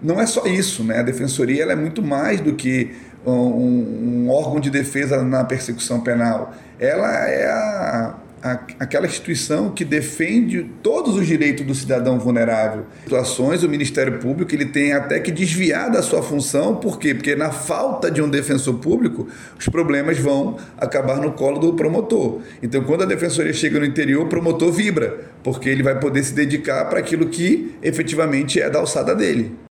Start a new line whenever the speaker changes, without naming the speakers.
não é só isso, né? A defensoria ela é muito mais do que um órgão de defesa na persecução penal. Ela é aquela instituição que defende todos os direitos do cidadão vulnerável. Em situações, o Ministério Público ele tem até que desviar da sua função. Por quê? Porque na falta de um defensor público, os problemas vão acabar no colo do promotor. Então, quando a defensoria chega no interior, o promotor vibra, porque ele vai poder se dedicar para aquilo que efetivamente é da alçada dele.